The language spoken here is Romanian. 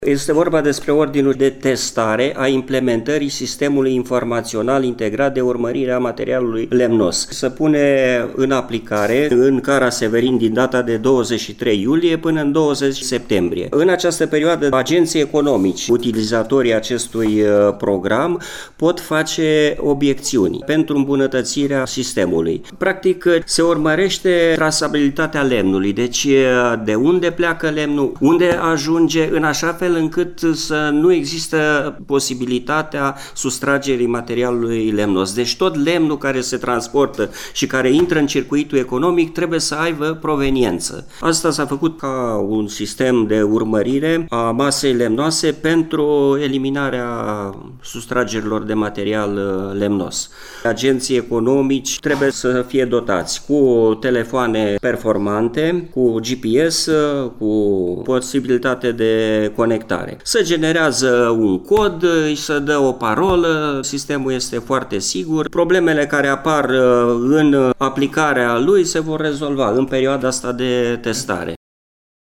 Este vorba despre ordinul de testare a implementării sistemului informațional integrat de urmărire a materialului lemnos. Se pune în aplicare în Cara Severin din data de 23 iulie până în 20 septembrie. În această perioadă, agenții economici, utilizatorii acestui program, pot face obiecțiuni pentru îmbunătățirea sistemului. Practic, se urmărește trasabilitatea lemnului, deci de unde pleacă lemnul, unde ajunge, în așa fel încât să nu există posibilitatea sustragerii materialului lemnos. Deci tot lemnul care se transportă și care intră în circuitul economic trebuie să aibă proveniență. Asta s-a făcut ca un sistem de urmărire a masei lemnoase pentru eliminarea sustragerilor de material lemnos. Agenții economici trebuie să fie dotați cu telefoane performante, cu GPS, cu posibilitate de conectare. Se generează un cod, îi se dă o parolă, sistemul este foarte sigur. Problemele care apar în aplicarea lui se vor rezolva în perioada asta de testare.